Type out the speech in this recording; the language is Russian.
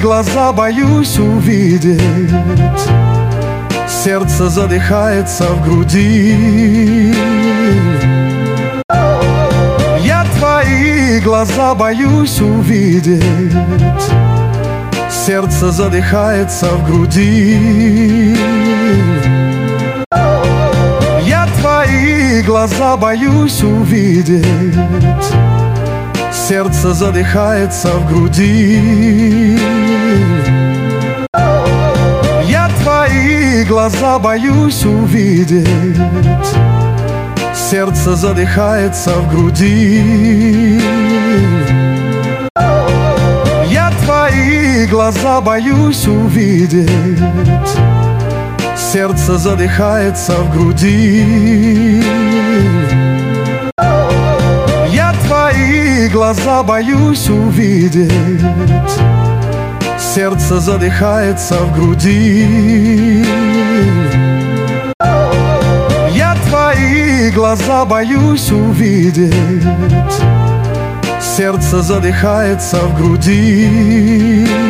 глаза боюсь увидеть, сердце задыхается в груди. Я твои глаза боюсь увидеть, сердце задыхается в груди. Я твои глаза боюсь увидеть, сердце задыхается в груди. Я твои глаза боюсь увидеть, сердце задыхается в груди. Я твои глаза боюсь увидеть, сердце задыхается в груди. Я твои глаза боюсь увидеть, сердце задыхается в груди. Я твои глаза боюсь увидеть, сердце задыхается в груди.